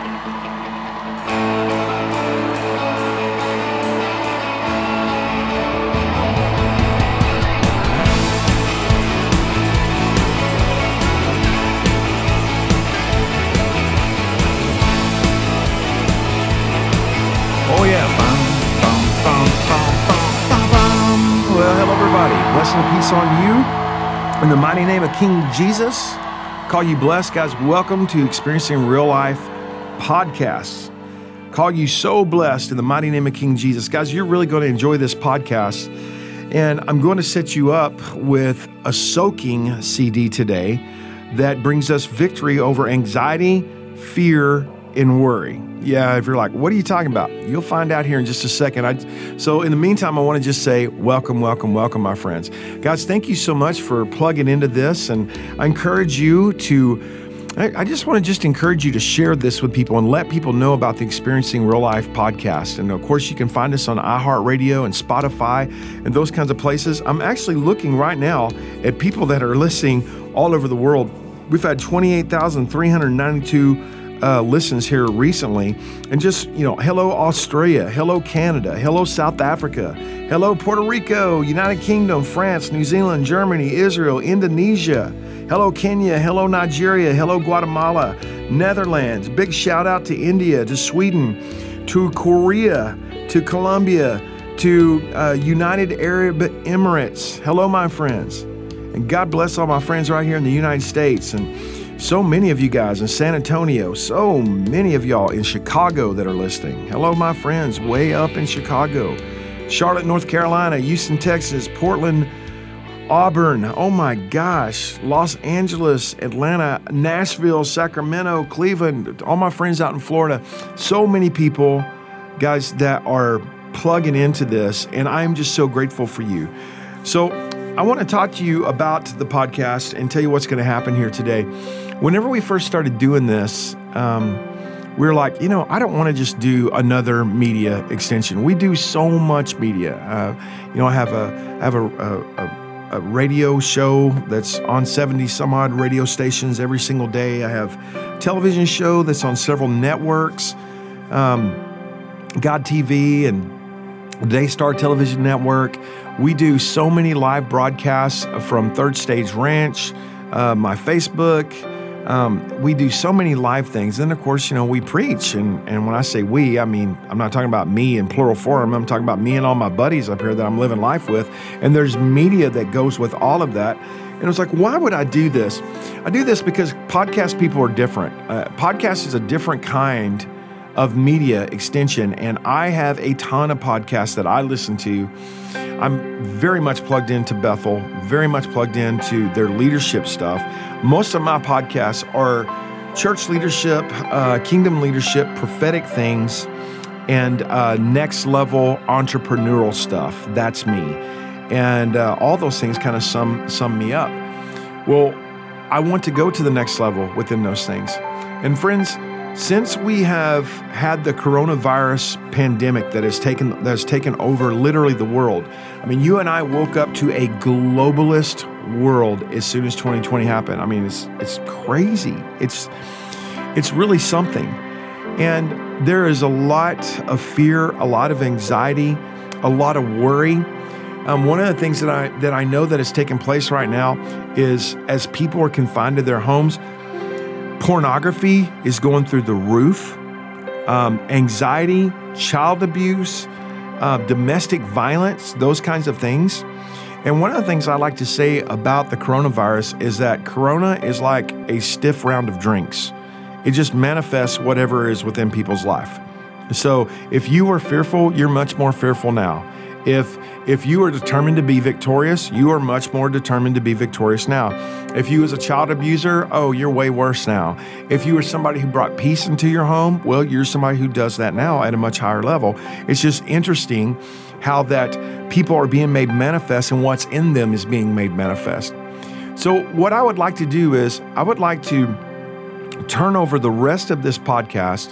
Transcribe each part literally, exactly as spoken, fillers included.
Oh yeah. Bum, bum, bum, bum, bum, bum, bum. Well, hello everybody. Blessing and peace on you. In the mighty name of King Jesus, call you blessed. Guys, welcome to Experiencing Real Life Podcasts. Call you so blessed in the mighty name of King Jesus. Guys, you're really going to enjoy this podcast. And I'm going to set you up with a soaking C D today that brings us victory over anxiety, fear, and worry. Yeah, if you're like, what are you talking about? You'll find out here in just a second. I, so in the meantime, I want to just say, welcome, welcome, welcome, my friends. Guys, thank you so much for plugging into this. And I encourage you to, I, I just want to just encourage you to share this with people and let people know about the Experiencing Real Life podcast. And of course, you can find us on iHeartRadio and Spotify and those kinds of places. I'm actually looking right now at people that are listening all over the world. We've had twenty-eight thousand three hundred ninety-two Uh, listens here recently, and just, you know, hello Australia, hello Canada, hello South Africa, hello Puerto Rico, United Kingdom, France, New Zealand, Germany, Israel, Indonesia, hello Kenya, hello Nigeria, hello Guatemala, Netherlands. Big shout out to India, to Sweden, to Korea, to Colombia, to uh, United Arab Emirates. Hello, my friends, and God bless all my friends right here in the United States. And so many of you guys in San Antonio, so many of y'all in Chicago that are listening. Hello, my friends, way up in Chicago. Charlotte, North Carolina, Houston, Texas, Portland, Auburn, oh my gosh, Los Angeles, Atlanta, Nashville, Sacramento, Cleveland, all my friends out in Florida. So many people, guys, that are plugging into this, and I'm just so grateful for you. So I want to talk to you about the podcast and tell you what's going to happen here today. Whenever we first started doing this, um, we were like, you know, I don't want to just do another media extension. We do so much media. Uh, you know, I have a I have a, a, a radio show that's on seventy some odd radio stations every single day. I have a television show that's on several networks, um, God T V and Daystar Television Network. We do so many live broadcasts from Third Stage Ranch, uh, my Facebook. Um, we do so many live things. Then, of course, you know, we preach. And, and when I say we, I mean, I'm not talking about me in plural form. I'm talking about me and all my buddies up here that I'm living life with. And there's media that goes with all of that. And it was like, why would I do this? I do this because podcast people are different. Uh, podcast is a different kind of media extension. And I have a ton of podcasts that I listen to. I'm very much plugged into Bethel, very much plugged into their leadership stuff. Most of my podcasts are church leadership, uh, kingdom leadership, prophetic things, and uh, next level entrepreneurial stuff. That's me. And uh, all those things kind of sum, sum me up. Well, I want to go to the next level within those things. And friends, since we have had the coronavirus pandemic that has taken that has taken over literally the world, I mean, you and I woke up to a globalist world as soon as twenty twenty happened. I mean, it's it's crazy. It's it's really something, and there is a lot of fear, a lot of anxiety, a lot of worry. Um, one of the things that I that I know that is taking place right now is as people are confined to their homes, pornography is going through the roof. Um, anxiety, child abuse, uh, domestic violence, those kinds of things. And one of the things I like to say about the coronavirus is that Corona is like a stiff round of drinks. It just manifests whatever is within people's life. So if you were fearful, you're much more fearful now. If if you are determined to be victorious, you are much more determined to be victorious now. If you was a child abuser, oh, you're way worse now. If you were somebody who brought peace into your home, well, you're somebody who does that now at a much higher level. It's just interesting how that people are being made manifest and what's in them is being made manifest. So what I would like to do is I would like to turn over the rest of this podcast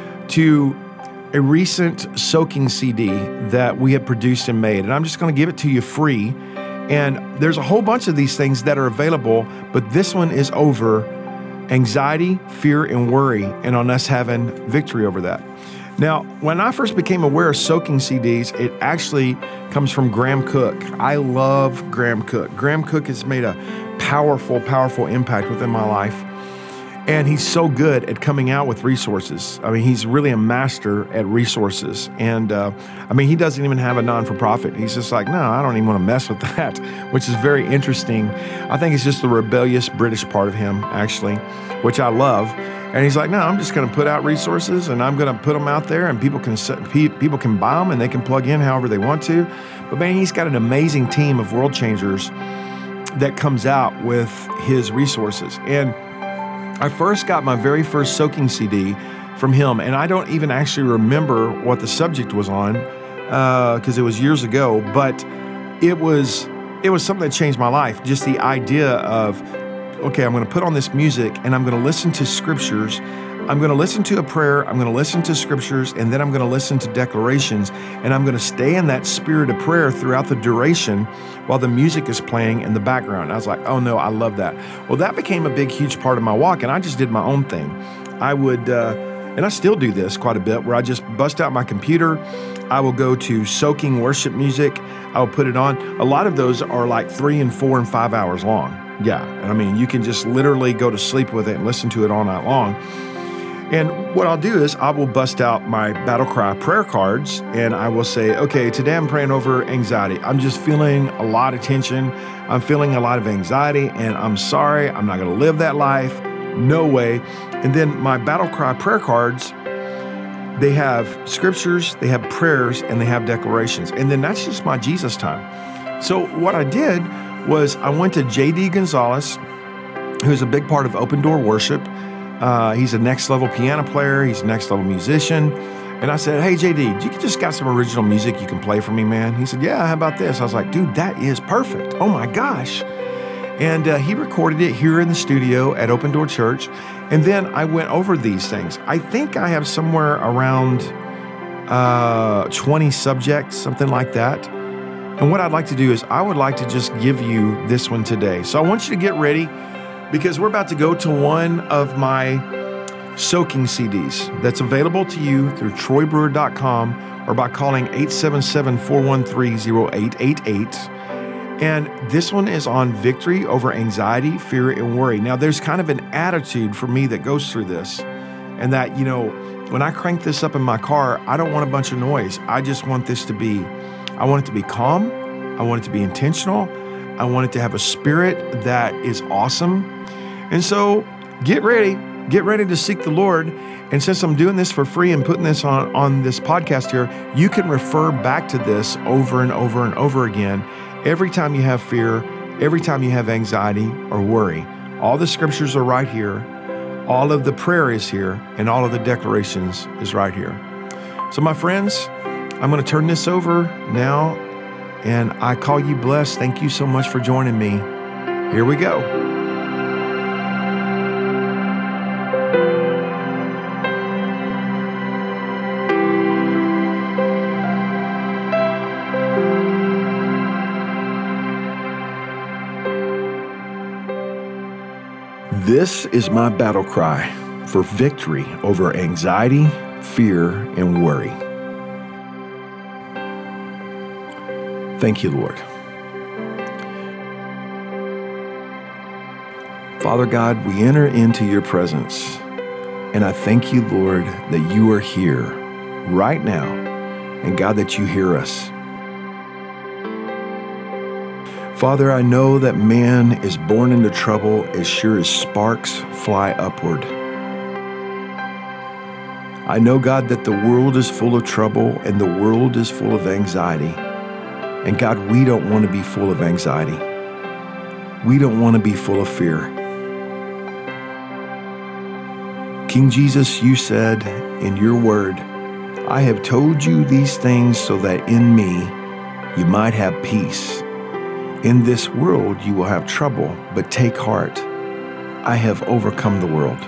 to a recent soaking C D that we had produced and made. And I'm just going to give it to you free. And there's a whole bunch of these things that are available, but this one is over anxiety, fear, and worry, and on us having victory over that. Now, when I first became aware of soaking C Ds, it actually comes from Graham Cooke. I love Graham Cooke. Graham Cooke has made a powerful, powerful impact within my life. And he's so good at coming out with resources. I mean, he's really a master at resources. And uh, I mean, he doesn't even have a non-for-profit. He's just like, no, I don't even want to mess with that, which is very interesting. I think it's just the rebellious British part of him, actually, which I love. And he's like, no, I'm just going to put out resources and I'm going to put them out there and people can people can buy them and they can plug in however they want to. But man, he's got an amazing team of world changers that comes out with his resources. And I first got my very first soaking C D from him, and I don't even actually remember what the subject was on because uh, it was years ago, but it was it was something that changed my life. Just the idea of, okay, I'm going to put on this music and I'm going to listen to scriptures. I'm going to listen to a prayer. I'm going to listen to scriptures, and then I'm going to listen to declarations, and I'm going to stay in that spirit of prayer throughout the duration while the music is playing in the background. And I was like, oh no, I love that. Well, that became a big, huge part of my walk, and I just did my own thing. I would, uh, and I still do this quite a bit, where I just bust out my computer. I will go to soaking worship music. I will put it on. A lot of those are like three and four and five hours long. Yeah, and I mean, you can just literally go to sleep with it and listen to it all night long. And what I'll do is I will bust out my Battle Cry prayer cards and I will say, okay, today I'm praying over anxiety. I'm just feeling a lot of tension. I'm feeling a lot of anxiety and I'm sorry. I'm not going to live that life. No way. And then my Battle Cry prayer cards, they have scriptures, they have prayers, and they have declarations. And then that's just my Jesus time. So what I did was I went to J D Gonzalez, who's a big part of Open Door Worship. Uh, he's a next level piano player. He's a next level musician. And I said, hey, J D, you just got some original music you can play for me, man? He said, yeah, how about this? I was like, dude, that is perfect. Oh my gosh. And uh, he recorded it here in the studio at Open Door Church. And then I went over these things. I think I have somewhere around uh, twenty subjects, something like that. And what I'd like to do is I would like to just give you this one today. So I want you to get ready, because we're about to go to one of my soaking C Ds that's available to you through troy brewer dot com or by calling eight seven seven, four one three, zero eight eight eight. And this one is on victory over anxiety, fear, and worry. Now, there's kind of an attitude for me that goes through this, and that, you know, when I crank this up in my car, I don't want a bunch of noise. I just want this to be, I want it to be calm. I want it to be intentional. I want it to have a spirit that is awesome. And so get ready, get ready to seek the Lord. And since I'm doing this for free and putting this on, on this podcast here, you can refer back to this over and over and over again. Every time you have fear, every time you have anxiety or worry, all the scriptures are right here. All of the prayer is here, and all of the declarations is right here. So my friends, I'm going to turn this over now, and I call you blessed. Thank you so much for joining me. Here we go. This is my battle cry for victory over anxiety, fear, and worry. Thank you, Lord. Father God, we enter into your presence, and I thank you, Lord, that you are here right now, and God, that you hear us. Father, I know that man is born into trouble as sure as sparks fly upward. I know, God, that the world is full of trouble and the world is full of anxiety. And God, we don't want to be full of anxiety. We don't want to be full of fear. King Jesus, you said in your word, I have told you these things so that in me you might have peace. In this world you will have trouble, but take heart. I have overcome the world.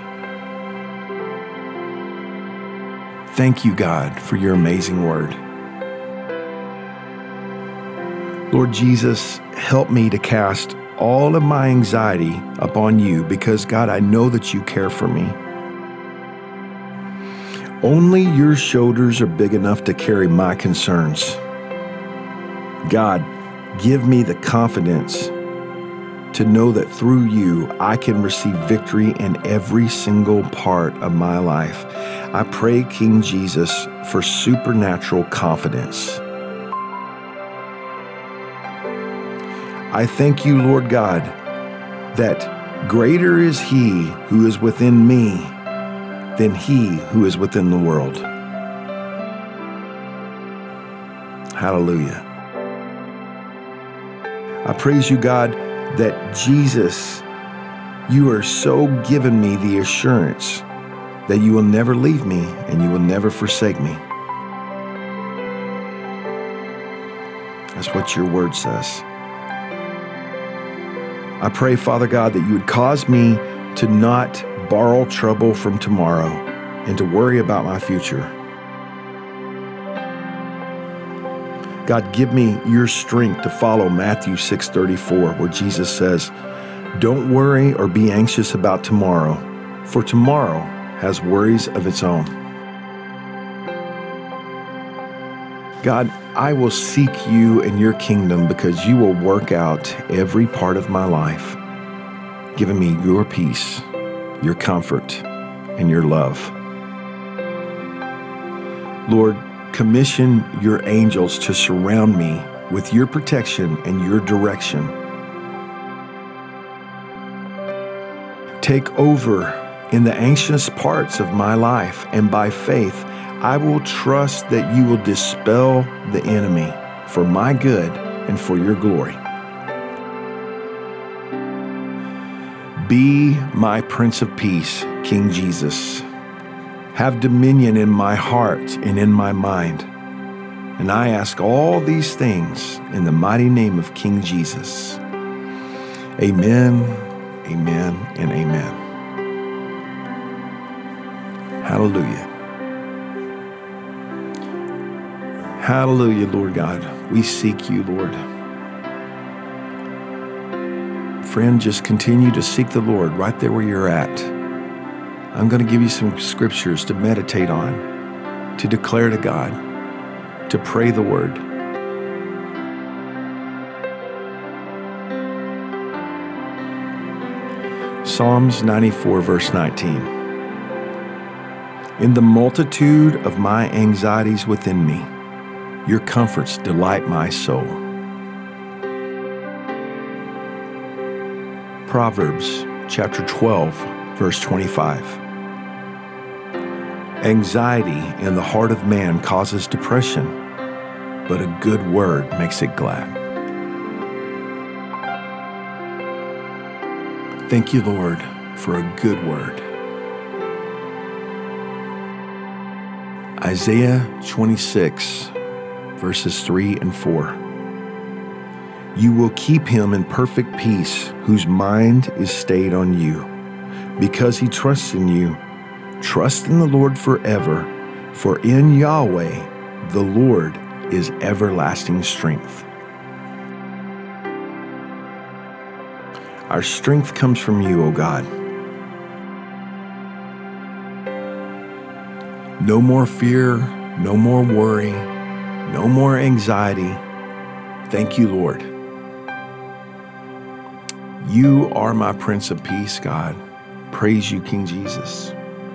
Thank you, God, for your amazing word. Lord Jesus, help me to cast all of my anxiety upon you because, God, I know that you care for me. Only your shoulders are big enough to carry my concerns. God, give me the confidence to know that through you, I can receive victory in every single part of my life. I pray, King Jesus, for supernatural confidence. I thank you, Lord God, that greater is He who is within me than he who is within the world. Hallelujah. I praise you, God, that Jesus, you are so giving me the assurance that you will never leave me and you will never forsake me. That's what your word says. I pray, Father God, that you would cause me to not borrow trouble from tomorrow and to worry about my future. God, give me your strength to follow Matthew six thirty-four, where Jesus says, "Don't worry or be anxious about tomorrow, for tomorrow has worries of its own." God, I will seek you and your kingdom because you will work out every part of my life, giving me your peace, your comfort, and your love. Lord, commission your angels to surround me with your protection and your direction. Take over in the anxious parts of my life, and by faith, I will trust that you will dispel the enemy for my good and for your glory. Be my Prince of Peace, King Jesus. Have dominion in my heart and in my mind. And I ask all these things in the mighty name of King Jesus. Amen, amen, and amen. Hallelujah. Hallelujah, Lord God. We seek you, Lord. Friend, just continue to seek the Lord right there where you're at. I'm going to give you some scriptures to meditate on, to declare to God, to pray the word. Psalms ninety-four, verse nineteen. In the multitude of my anxieties within me, your comforts delight my soul. Proverbs chapter twelve, verse twenty-five. Anxiety in the heart of man causes depression, but a good word makes it glad. Thank you, Lord, for a good word. Isaiah twenty-six, verses three and four. You will keep him in perfect peace, whose mind is stayed on you. Because he trusts in you, trust in the Lord forever, for in Yahweh the Lord is everlasting strength. Our strength comes from you, O God. No more fear, no more worry, no more anxiety. Thank you, Lord. You are my Prince of Peace, God. Praise you, King Jesus.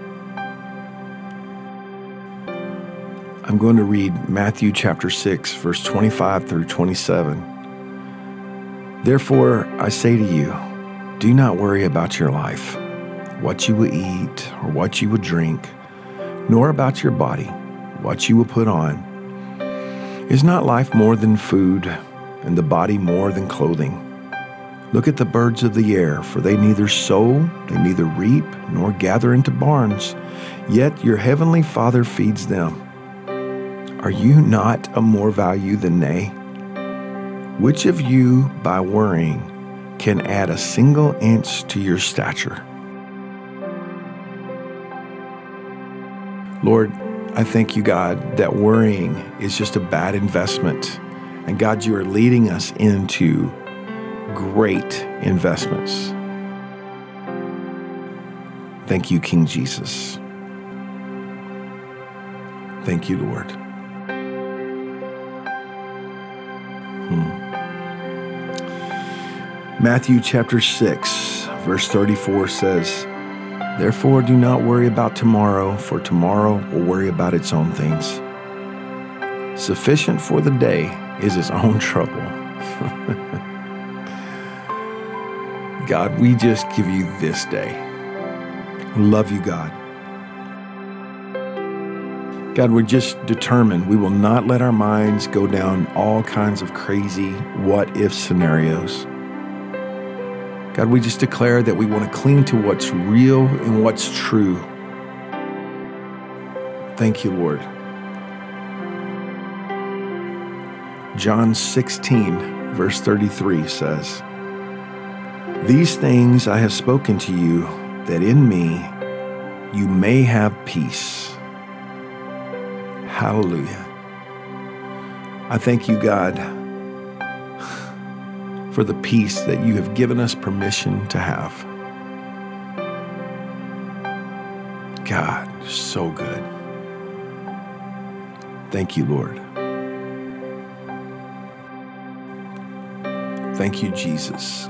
I'm going to read Matthew chapter six, verse twenty-five through twenty-seven. Therefore, I say to you, do not worry about your life, what you will eat or what you will drink, nor about your body, what you will put on. Is not life more than food, and the body more than clothing? Look at the birds of the air, for they neither sow, they neither reap, nor gather into barns, yet your heavenly Father feeds them. Are you not of more value than they? Which of you, by worrying, can add a single inch to your stature? Lord, I thank you, God, that worrying is just a bad investment. And God, you are leading us into great investments. Thank you, King Jesus. Thank you, Lord. Hmm. Matthew chapter six, verse thirty-four says, "Therefore do not worry about tomorrow, for tomorrow will worry about its own things. Sufficient for the day is its own trouble." God, we just give you this day. We love you, God. God, we're just determined we will not let our minds go down all kinds of crazy what-if scenarios. God, we just declare that we want to cling to what's real and what's true. Thank you, Lord. John sixteen, verse thirty-three says, "These things I have spoken to you, that in me you may have peace." Hallelujah. I thank you, God, for the peace that you have given us permission to have. God, you're so good. Thank you, Lord. Thank you, Jesus.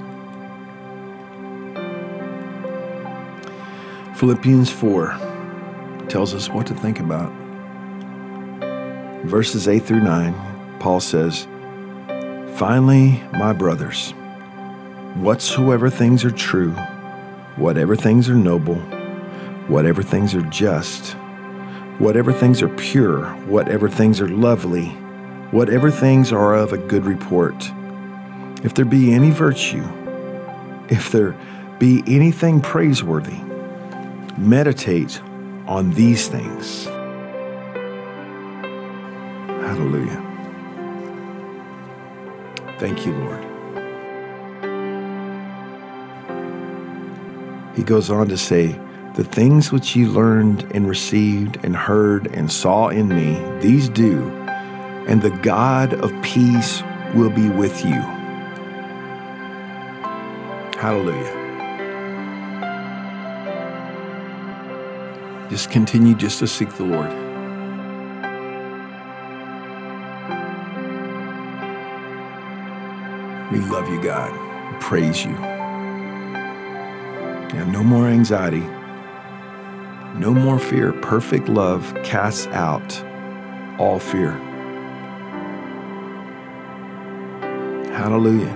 Philippians four tells us what to think about. Verses eight through nine, Paul says, "Finally, my brothers, whatsoever things are true, whatever things are noble, whatever things are just, whatever things are pure, whatever things are lovely, whatever things are of a good report, if there be any virtue, if there be anything praiseworthy, meditate on these things." Hallelujah. Thank you, Lord. He goes on to say, "The things which you learned and received and heard and saw in me, these do, and the God of peace will be with you." Hallelujah. Just continue just to seek the Lord. We love you, God. We praise you. Yeah, no more anxiety. No more fear. Perfect love casts out all fear. Hallelujah.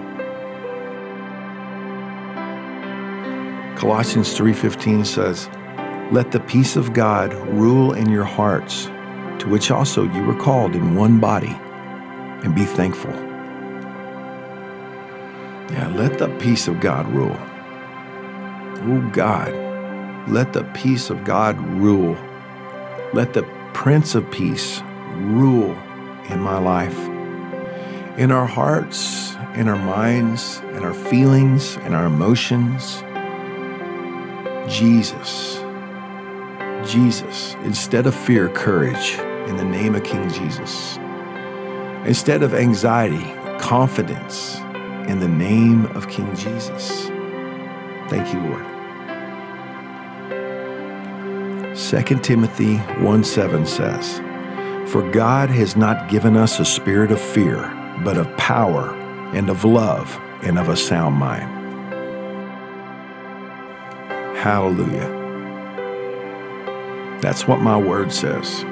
Colossians three fifteen says, "Let the peace of God rule in your hearts, to which also you were called in one body, and be thankful." Yeah, let the peace of God rule. Oh God, let the peace of God rule. Let the Prince of Peace rule in my life, in our hearts, in our minds, in our feelings, in our emotions. Jesus, Jesus, instead of fear, courage, in the name of King Jesus. Instead of anxiety, confidence, in the name of King Jesus. Thank you, Lord. Second Timothy one seven says, "For God has not given us a spirit of fear, but of power and of love and of a sound mind." Hallelujah. That's what my word says.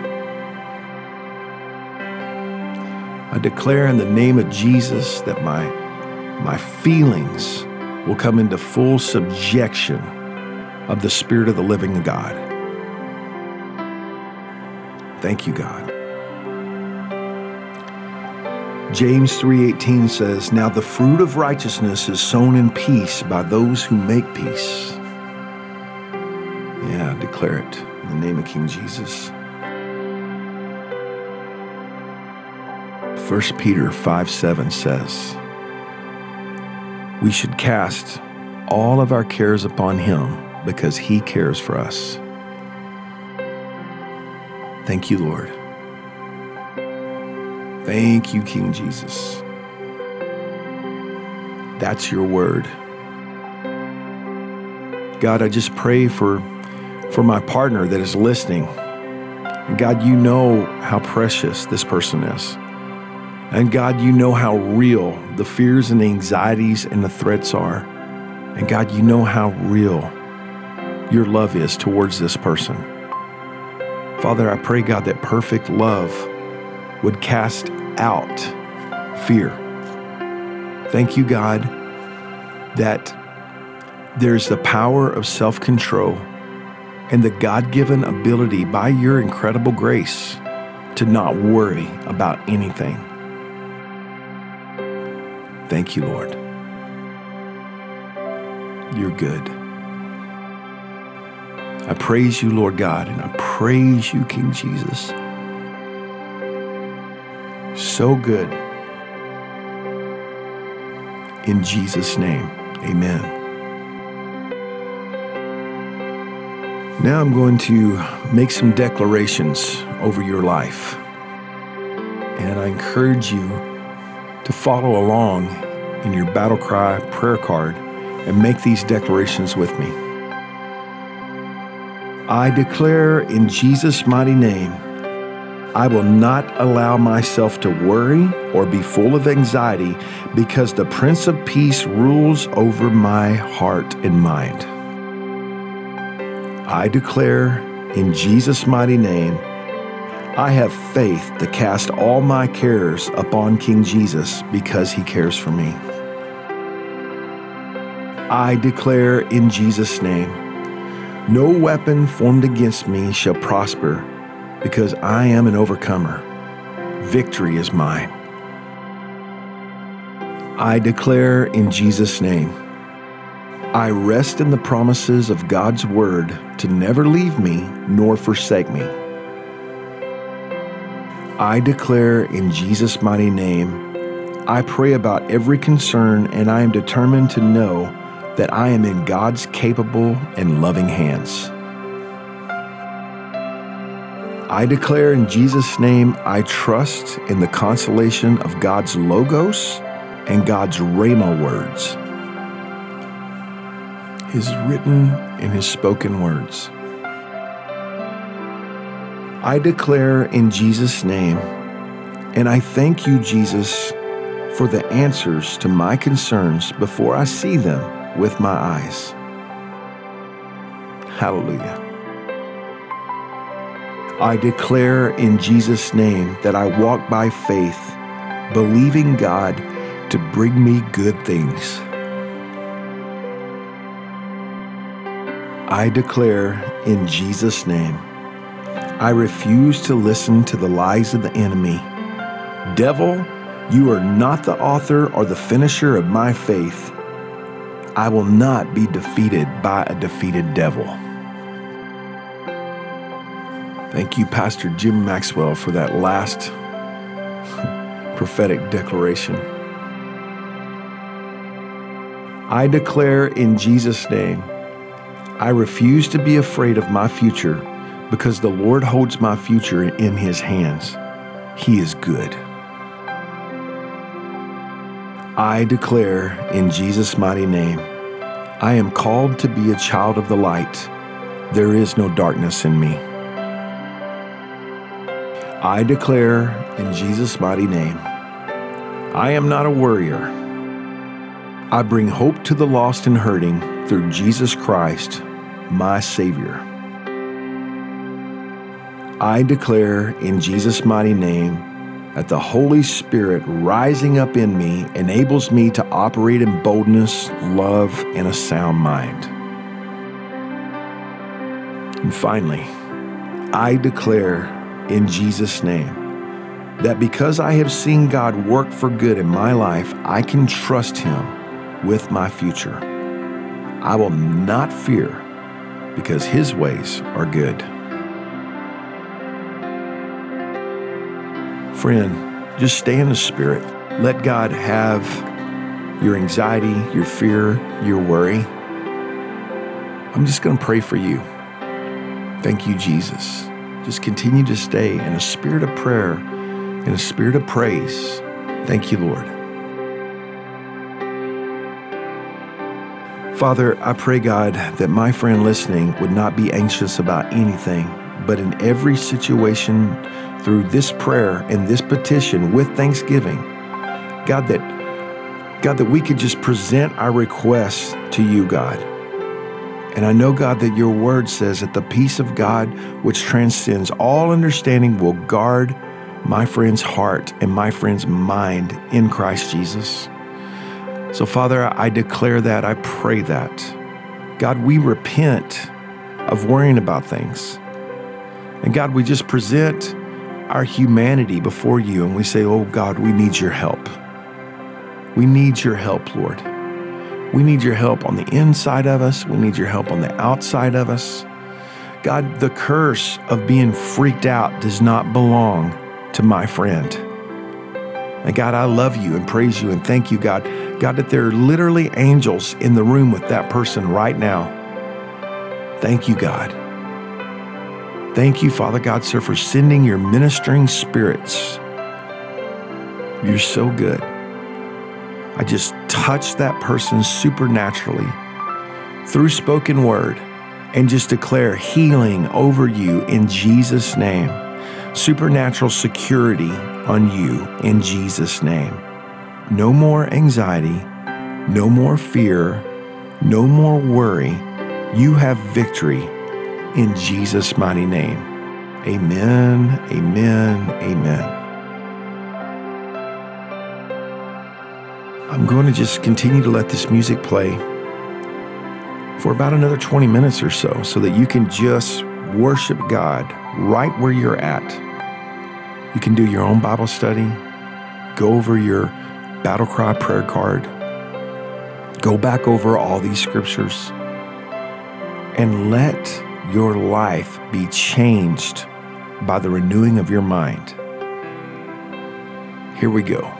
I declare in the name of Jesus that my My feelings will come into full subjection of the Spirit of the living God. Thank you, God. James three eighteen says, "Now the fruit of righteousness is sown in peace by those who make peace." Yeah, declare it in the name of King Jesus. First Peter five seven says, "We should cast all of our cares upon Him because He cares for us." Thank you, Lord. Thank you, King Jesus. That's your word. God, I just pray for, for my partner that is listening. And God, you know how precious this person is. And God, you know how real the fears and the anxieties and the threats are. And God, you know how real your love is towards this person. Father, I pray, God, that perfect love would cast out fear. Thank you, God, that there's the power of self-control and the God-given ability by your incredible grace to not worry about anything. Thank you, Lord. You're good. I praise you, Lord God, and I praise you, King Jesus. So good. In Jesus' name, amen. Now I'm going to make some declarations over your life. And I encourage you to follow along in your battle cry prayer card and make these declarations with me. I declare in Jesus' mighty name, I will not allow myself to worry or be full of anxiety because the Prince of Peace rules over my heart and mind. I declare in Jesus' mighty name, I have faith to cast all my cares upon King Jesus because he cares for me. I declare in Jesus' name, no weapon formed against me shall prosper because I am an overcomer. Victory is mine. I declare in Jesus' name, I rest in the promises of God's word to never leave me nor forsake me. I declare in Jesus' mighty name, I pray about every concern and I am determined to know that I am in God's capable and loving hands. I declare in Jesus' name, I trust in the consolation of God's Logos and God's Rhema words, His written and His spoken words. I declare in Jesus' name, and I thank you, Jesus, for the answers to my concerns before I see them with my eyes. Hallelujah. I declare in Jesus' name that I walk by faith, believing God to bring me good things. I declare in Jesus' name, I refuse to listen to the lies of the enemy. Devil, you are not the author or the finisher of my faith. I will not be defeated by a defeated devil. Thank you, Pastor Jim Maxwell, for that last prophetic declaration. I declare in Jesus' name, I refuse to be afraid of my future because the Lord holds my future in His hands. He is good. I declare in Jesus' mighty name, I am called to be a child of the light. There is no darkness in me. I declare in Jesus' mighty name, I am not a worrier. I bring hope to the lost and hurting through Jesus Christ, my Savior. I declare in Jesus' mighty name that the Holy Spirit rising up in me enables me to operate in boldness, love, and a sound mind. And finally, I declare in Jesus' name that because I have seen God work for good in my life, I can trust Him with my future. I will not fear because His ways are good. Friend, just stay in the Spirit. Let God have your anxiety, your fear, your worry. I'm just going to pray for you. Thank you, Jesus. Just continue to stay in a spirit of prayer, in a spirit of praise. Thank you, Lord. Father, I pray, God, that my friend listening would not be anxious about anything, but in every situation through this prayer and this petition with thanksgiving, God, that God, that we could just present our requests to you, God. And I know, God, that your word says that the peace of God, which transcends all understanding, will guard my friend's heart and my friend's mind in Christ Jesus. So, Father, I declare that, I pray that. God, we repent of worrying about things. And God, we just present our humanity before you and we say, oh God, we need your help. We need your help, Lord. We need your help on the inside of us. We need your help on the outside of us. God, the curse of being freaked out does not belong to my friend. And God, I love you and praise you and thank you, God. God, that there are literally angels in the room with that person right now. Thank you, God. Thank you, Father God, sir, for sending your ministering spirits. You're so good. I just touch that person supernaturally through spoken word and just declare healing over you in Jesus' name. Supernatural security on you in Jesus' name. No more anxiety, no more fear, no more worry. You have victory in Jesus' mighty name. Amen, amen, amen. I'm going to just continue to let this music play for about another twenty minutes or so, so that you can just worship God right where you're at. You can do your own Bible study, go over your Battle Cry prayer card, go back over all these scriptures, and let your life be changed by the renewing of your mind. Here we go.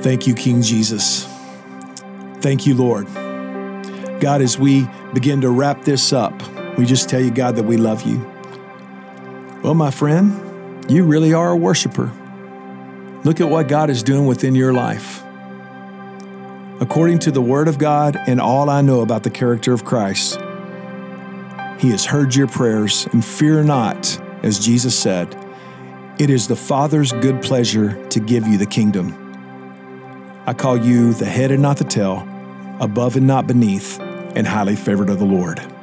Thank you, King Jesus. Thank you, Lord. God, as we begin to wrap this up, we just tell you, God, that we love you. Well, my friend, you really are a worshiper. Look at what God is doing within your life. According to the Word of God and all I know about the character of Christ, He has heard your prayers, and fear not, as Jesus said, it is the Father's good pleasure to give you the kingdom. I call you the head and not the tail, above and not beneath, and highly favored of the Lord.